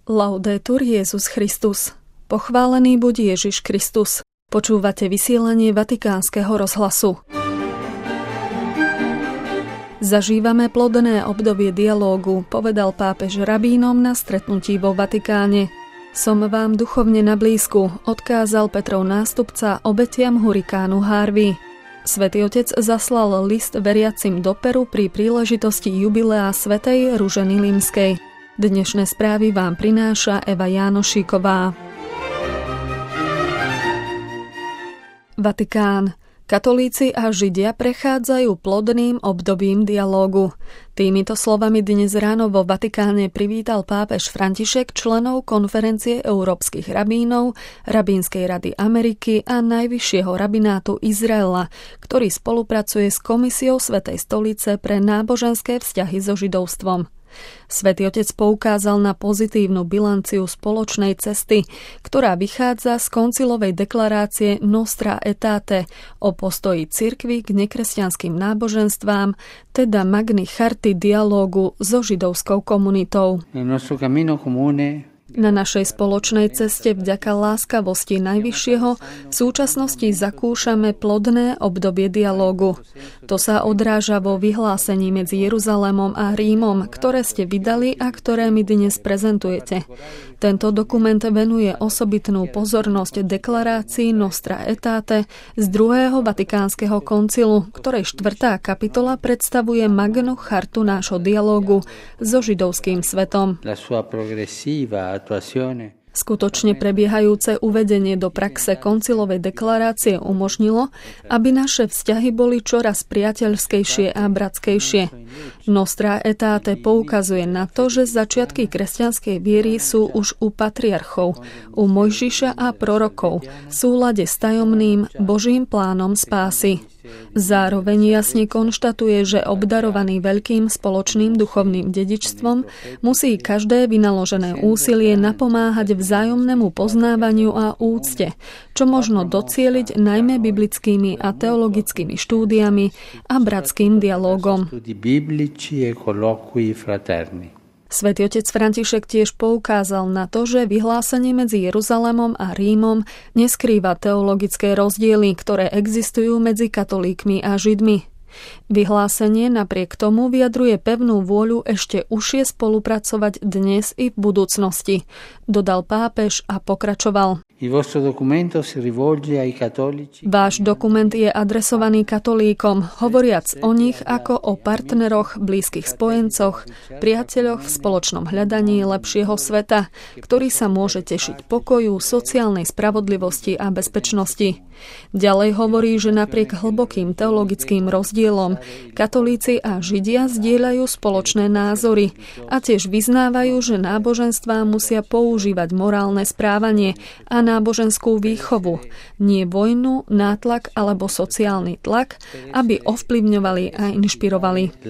Laudetur Jesus Christus. Pochválený buď Ježiš Kristus. Počúvate vysielanie Vatikánskeho rozhlasu. Zažívame plodné obdobie dialógu, povedal pápež rabínom na stretnutí vo Vatikáne. Som vám duchovne na blízku, odkázal Petrov nástupca obetiam hurikánu Harvey. Svätý Otec zaslal list veriacim do Peru pri príležitosti jubilea svätej Ruženy Limskej. Dnešné správy vám prináša Eva Jánošíková. Vatikán. Katolíci a Židia prechádzajú plodným obdobím dialógu. Týmito slovami dnes ráno vo Vatikáne privítal pápež František členov konferencie európskych rabínov, Rabínskej rady Ameriky a Najvyššieho rabinátu Izraela, ktorý spolupracuje s Komisiou Svätej stolice pre náboženské vzťahy so židovstvom. Svätý Otec poukázal na pozitívnu bilanciu spoločnej cesty, ktorá vychádza z koncilovej deklarácie Nostra Aetate o postoji cirkvi k nekresťanským náboženstvám, teda Magny charty dialógu so židovskou komunitou. Na našej spoločnej ceste vďaka láskavosti Najvyššieho v súčasnosti zakúšame plodné obdobie dialógu. To sa odráža vo vyhlásení medzi Jeruzalémom a Rímom, ktoré ste vydali a ktoré mi dnes prezentujete. Tento dokument venuje osobitnú pozornosť deklarácii Nostra Aetate z druhého Vatikánskeho koncilu, ktorej 4. kapitola predstavuje Magnu chartu nášho dialógu so židovským svetom. Skutočne prebiehajúce uvedenie do praxe koncilovej deklarácie umožnilo, aby naše vzťahy boli čoraz priateľskejšie a bratskejšie. Nostra Aetate poukazuje na to, že začiatky kresťanskej viery sú už u patriarchov, u Mojžiša a prorokov, v súlade s tajomným Božím plánom spásy. Zároveň jasne konštatuje, že obdarovaný veľkým spoločným duchovným dedičstvom musí každé vynaložené úsilie napomáhať vzájomnému poznávaniu a úcte, čo možno docieliť najmä biblickými a teologickými štúdiami a bratským dialógom. Svätý Otec František tiež poukázal na to, že vyhlásenie medzi Jeruzalémom a Rímom neskrýva teologické rozdiely, ktoré existujú medzi katolíkmi a Židmi. Vyhlásenie napriek tomu vyjadruje pevnú vôľu ešte užšie spolupracovať dnes i v budúcnosti, dodal pápež a pokračoval. Váš dokument je adresovaný katolíkom, hovoriac o nich ako o partneroch, blízkych spojencoch, priateľoch v spoločnom hľadaní lepšieho sveta, ktorý sa môže tešiť pokoju, sociálnej spravodlivosti a bezpečnosti. Ďalej hovorí, že napriek hlbokým teologickým rozdielom katolíci a Židia zdieľajú spoločné názory a tiež vyznávajú, že náboženstvá musia používať morálne správanie a náboženskú výchovu, nie vojnu, nátlak alebo sociálny tlak, aby ovplyvňovali a inšpirovali.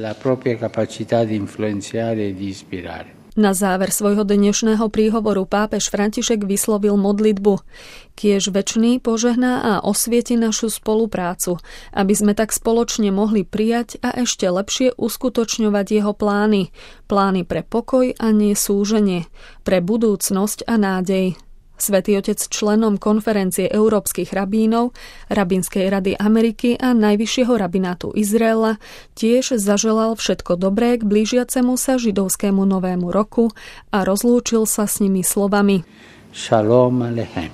Na záver svojho dnešného príhovoru pápež František vyslovil modlitbu: Kiež večný požehná a osvieti našu spoluprácu, aby sme tak spoločne mohli prijať a ešte lepšie uskutočňovať jeho plány pre pokoj a nesúženie, pre budúcnosť a nádej. Svätý Otec členom konferencie európskych rabínov, Rabínskej rady Ameriky a Najvyššieho rabinátu Izraela tiež zaželal všetko dobré k blížiacemu sa židovskému novému roku a rozlúčil sa s nimi slovami: Shalom alechem.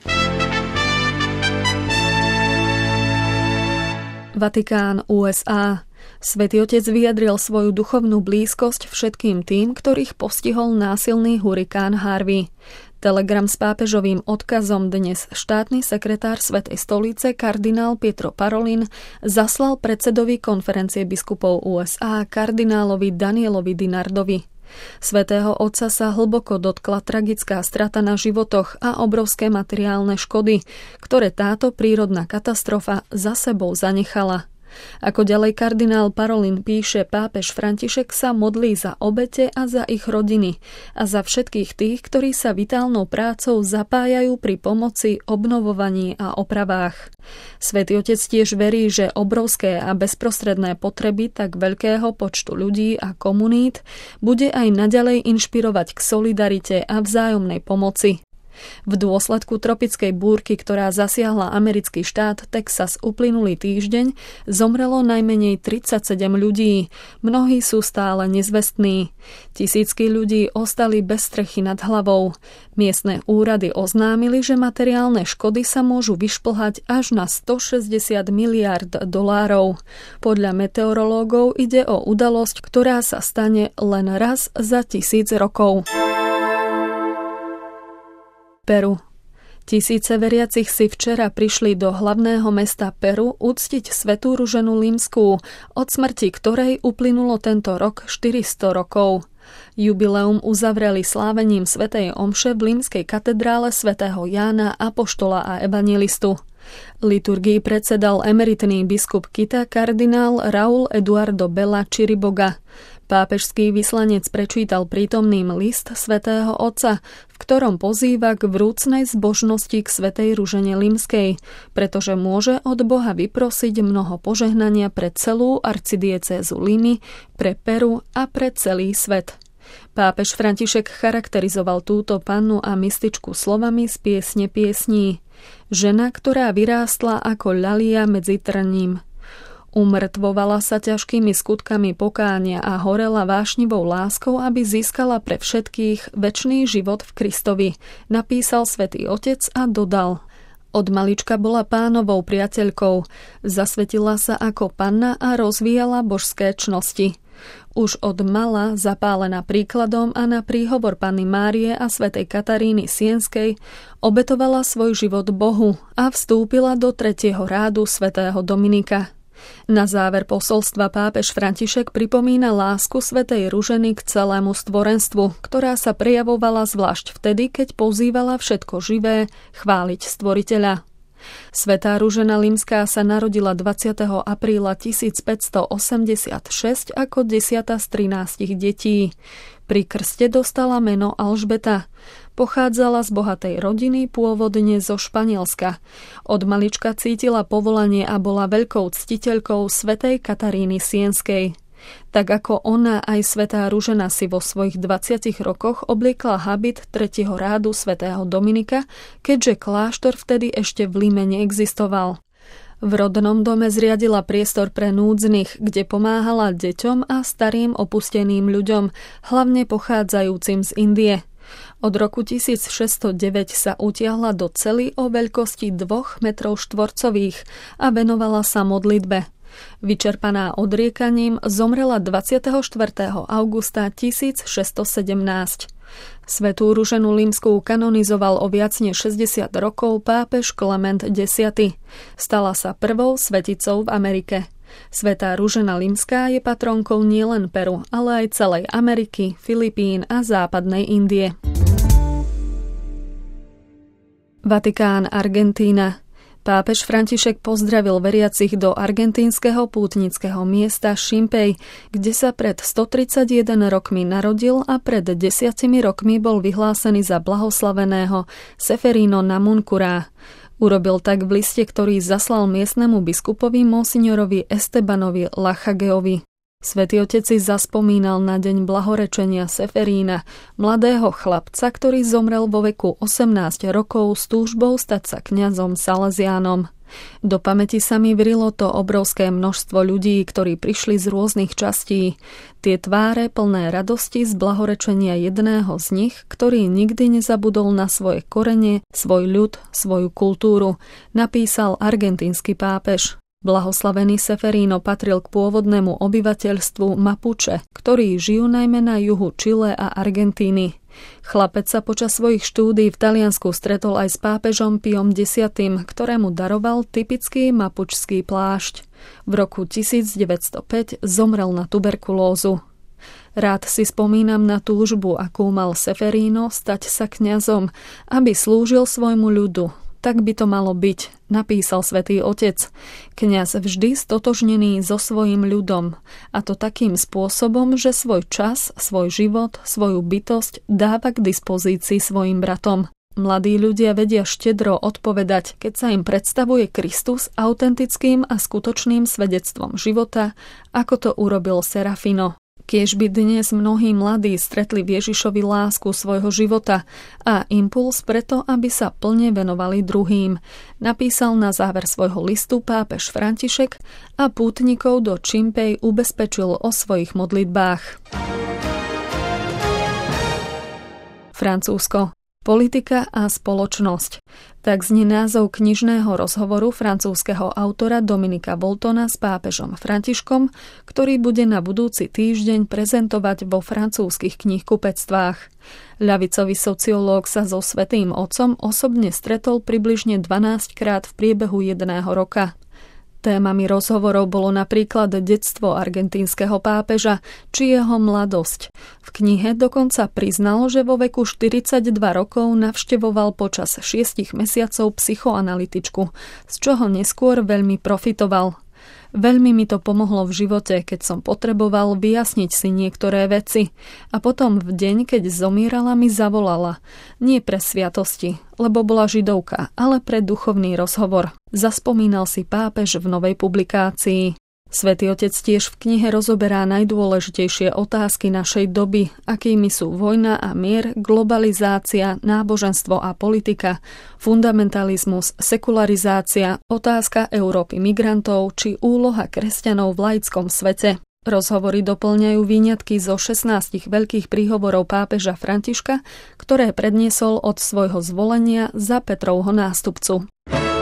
Vatikán, USA. Svätý Otec vyjadril svoju duchovnú blízkosť všetkým tým, ktorých postihol násilný hurikán Harvey. Telegram s pápežovým odkazom dnes štátny sekretár Svätej stolice kardinál Pietro Parolin zaslal predsedovi konferencie biskupov USA kardinálovi Danielovi Dinardovi. Svätého Otca sa hlboko dotkla tragická strata na životoch a obrovské materiálne škody, ktoré táto prírodná katastrofa za sebou zanechala. Ako ďalej kardinál Parolin píše, pápež František sa modlí za obete a za ich rodiny a za všetkých tých, ktorí sa vitálnou prácou zapájajú pri pomoci, obnovovaní a opravách. Svätý Otec tiež verí, že obrovské a bezprostredné potreby tak veľkého počtu ľudí a komunít bude aj naďalej inšpirovať k solidarite a vzájomnej pomoci. V dôsledku tropickej búrky, ktorá zasiahla americký štát Texas uplynulý týždeň, zomrelo najmenej 37 ľudí. Mnohí sú stále nezvestní. Tisícky ľudí ostali bez strechy nad hlavou. Miestne úrady oznámili, že materiálne škody sa môžu vyšplhať až na $160 miliárd. Podľa meteorológov ide o udalosť, ktorá sa stane len raz za 1000 rokov. Peru. Tisíce veriacich si včera prišli do hlavného mesta Peru uctiť svätú Ruženu Limskú, od smrti ktorej uplynulo tento rok 400 rokov. Jubileum uzavreli slávením svätej omše v Limskej katedrále svätého Jána Apoštola a Evangelistu. Liturgii predsedal emeritný biskup Kita kardinál Raúl Eduardo Bela Chiriboga. Pápežský vyslanec prečítal prítomným list svätého Otca, v ktorom pozýva k vrúcnej zbožnosti k svätej Ružene Limskej, pretože môže od Boha vyprosiť mnoho požehnania pre celú arcidiecézu Limy, pre Peru a pre celý svet. Pápež František charakterizoval túto pannu a mystičku slovami z piesne piesní. Žena, ktorá vyrástla ako ľalia medzi trním. Umrtvovala sa ťažkými skutkami pokánia a horela vášnivou láskou, aby získala pre všetkých večný život v Kristovi, napísal Svätý Otec a dodal: Od malička bola Pánovou priateľkou, zasvetila sa ako panna a rozvíjala božské čnosti. Už od mala, zapálená príkladom a na príhovor Panny Márie a svätej Kataríny Sienskej, obetovala svoj život Bohu a vstúpila do 3. rádu svätého Dominika. Na záver posolstva pápež František pripomína lásku svätej Ruženy k celému stvorenstvu, ktorá sa prejavovala zvlášť vtedy, keď pozývala všetko živé chváliť Stvoriteľa. Svätá Ružena Limská sa narodila 20. apríla 1586 ako 10. z 13 detí. Pri krste dostala meno Alžbeta. Pochádzala z bohatej rodiny, pôvodne zo Španielska. Od malička cítila povolanie a bola veľkou ctiteľkou svätej Kataríny Sienskej. Tak ako ona, aj svätá Ružena si vo svojich 20 rokoch obliekla habit 3. rádu svätého Dominika, keďže kláštor vtedy ešte v Lime neexistoval. V rodnom dome zriadila priestor pre núdznych, kde pomáhala deťom a starým opusteným ľuďom, hlavne pochádzajúcim z Indie. Od roku 1609 sa utiahla do cely o veľkosti 2 metrov štvorcových a venovala sa modlitbe. Vyčerpaná odriekaním zomrela 24. augusta 1617. Svätú Ruženu Limskú kanonizoval o viac než 60 rokov pápež Klement X. Stala sa prvou sveticou v Amerike. Svätá Ružena Limská je patronkou nielen Peru, ale aj celej Ameriky, Filipín a západnej Indie. Vatikán, Argentína. Pápež František pozdravil veriacich do argentínskeho pútnického miesta Ximpei, kde sa pred 131 rokmi narodil a pred 10 rokmi bol vyhlásený za blahoslaveného Seferino Namuncurá. Urobil tak v liste, ktorý zaslal miestnemu biskupovi monsignorovi Estebanovi Lachageovi. Svätý Otec si zaspomínal na deň blahorečenia Seferína, mladého chlapca, ktorý zomrel vo veku 18 rokov s túžbou stať sa kňazom Salesiánom. Do pamäti sa mi vrilo to obrovské množstvo ľudí, ktorí prišli z rôznych častí. Tie tváre plné radosti z blahorečenia jedného z nich, ktorý nikdy nezabudol na svoje korene, svoj ľud, svoju kultúru, napísal argentínsky pápež. Blahoslavený Seferino patril k pôvodnému obyvateľstvu Mapuche, ktorí žijú najmä na juhu Čile a Argentíny. Chlapec sa počas svojich štúdií v Taliansku stretol aj s pápežom Piom X, ktorému daroval typický mapučský plášť. V roku 1905 zomrel na tuberkulózu. Rád si spomínam na túžbu, akú mal Seferino stať sa kňazom, aby slúžil svojmu ľudu. tak by to malo byť, napísal Svätý Otec. Kňaz vždy stotožnený so svojím ľudom, a to takým spôsobom, že svoj čas, svoj život, svoju bytosť dáva k dispozícii svojim bratom. Mladí ľudia vedia štedro odpovedať, keď sa im predstavuje Kristus autentickým a skutočným svedectvom života, ako to urobil Serafino. Kiež by dnes mnohí mladí stretli v Ježišovi lásku svojho života a impuls preto, aby sa plne venovali druhým, napísal na záver svojho listu pápež František a pútnikov do Čimpej ubezpečil o svojich modlitbách. Francúzsko. Politika a spoločnosť. Tak znie názov knižného rozhovoru francúzskeho autora Dominika Boltona s pápežom Františkom, ktorý bude na budúci týždeň prezentovať vo francúzskych knihkupectvách. Ľavicový sociológ sa so Svätým Otcom osobne stretol približne 12 krát v priebehu 1 roka. Témami rozhovorov bolo napríklad detstvo argentínskeho pápeža či jeho mladosť. V knihe dokonca priznal, že vo veku 42 rokov navštevoval počas 6 mesiacov psychoanalytičku, z čoho neskôr veľmi profitoval. Veľmi mi to pomohlo v živote, keď som potreboval vyjasniť si niektoré veci. A potom v deň, keď zomierala, mi zavolala. Nie pre sviatosti, lebo bola židovka, ale pre duchovný rozhovor. Zaspomínal si pápež v novej publikácii. Svätý Otec tiež v knihe rozoberá najdôležitejšie otázky našej doby, akými sú vojna a mier, globalizácia, náboženstvo a politika, fundamentalizmus, sekularizácia, otázka Európy migrantov či úloha kresťanov v laickom svete. Rozhovory doplňajú výňatky zo 16 veľkých príhovorov pápeža Františka, ktoré predniesol od svojho zvolenia za Petrovho nástupcu.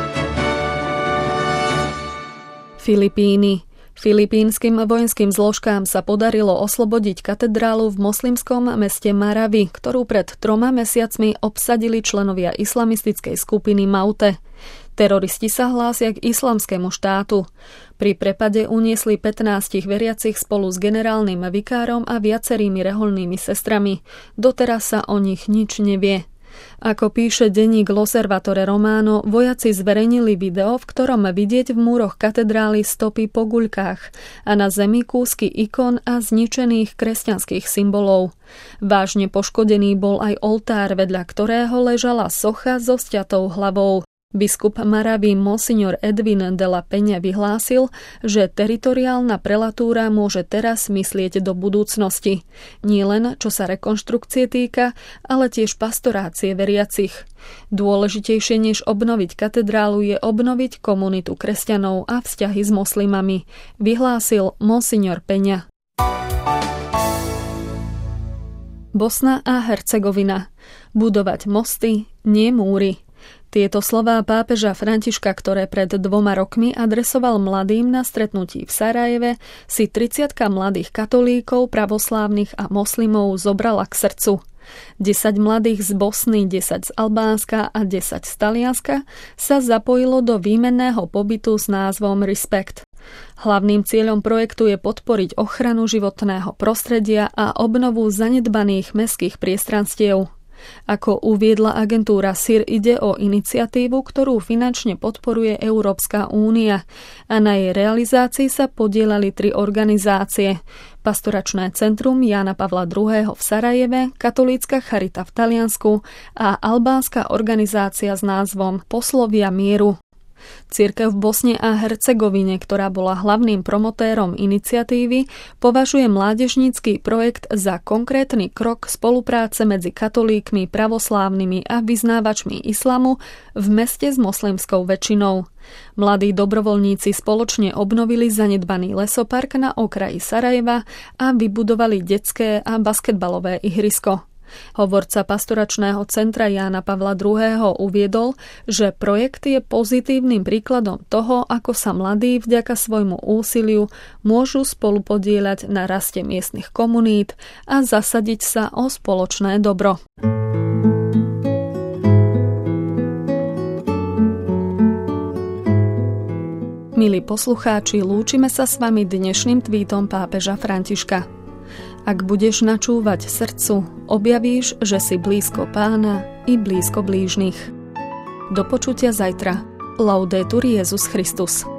Filipíny. Filipínskym vojenským zložkám sa podarilo oslobodiť katedrálu v moslimskom meste Marawi, ktorú pred 3 mesiacmi obsadili členovia islamistickej skupiny Maute. Teroristi sa hlásia k islamskému štátu. Pri prepade uniesli 15 veriacich spolu s generálnym vikárom a viacerými rehoľnými sestrami. Doteraz sa o nich nič nevie. Ako píše denník L'Osservatore Romano, vojaci zverejnili video, v ktorom vidieť v múroch katedrály stopy po guľkách a na zemi kúsky ikon a zničených kresťanských symbolov. Vážne poškodený bol aj oltár, vedľa ktorého ležala socha so sťatou hlavou. Biskup Marawi Monsignor Edwin de la Peña vyhlásil, že teritoriálna prelatúra môže teraz myslieť do budúcnosti. Nie len čo sa rekonštrukcie týka, ale tiež pastorácie veriacich. Dôležitejšie než obnoviť katedrálu je obnoviť komunitu kresťanov a vzťahy s moslimami, vyhlásil Monsignor Peña. Bosna a Hercegovina. Budovať mosty, nie múry. Tieto slová pápeža Františka, ktoré pred 2 rokmi adresoval mladým na stretnutí v Sarajeve, si 30 mladých katolíkov, pravoslávnych a moslimov zobrala k srdcu. 10 mladých z Bosny, 10 z Albánska a 10 z Talianska sa zapojilo do výmenného pobytu s názvom Respect. Hlavným cieľom projektu je podporiť ochranu životného prostredia a obnovu zanedbaných mestských priestranstiev. Ako uviedla agentúra SIR, ide o iniciatívu, ktorú finančne podporuje Európska únia a na jej realizácii sa podieľali 3 organizácie. Pastoračné centrum Jána Pavla II. V Sarajeve, Katolícka charita v Taliansku a albánska organizácia s názvom Poslovia mieru. Cirkev v Bosne a Hercegovine, ktorá bola hlavným promotérom iniciatívy, považuje mládežnícky projekt za konkrétny krok spolupráce medzi katolíkmi, pravoslávnymi a vyznávačmi islamu v meste s moslimskou väčšinou. Mladí dobrovoľníci spoločne obnovili zanedbaný lesopark na okraji Sarajeva a vybudovali detské a basketbalové ihrisko. Hovorca pastoračného centra Jána Pavla II. Uviedol, že projekt je pozitívnym príkladom toho, ako sa mladí vďaka svojmu úsiliu môžu spolupodieľať na raste miestnych komunít a zasadiť sa o spoločné dobro. Milí poslucháči, lúčime sa s vami dnešným tweetom pápeža Františka. Ak budeš načúvať srdcu, objavíš, že si blízko Pána i blízko blížnych. Do počutia zajtra. Laudetur Jesus Christus.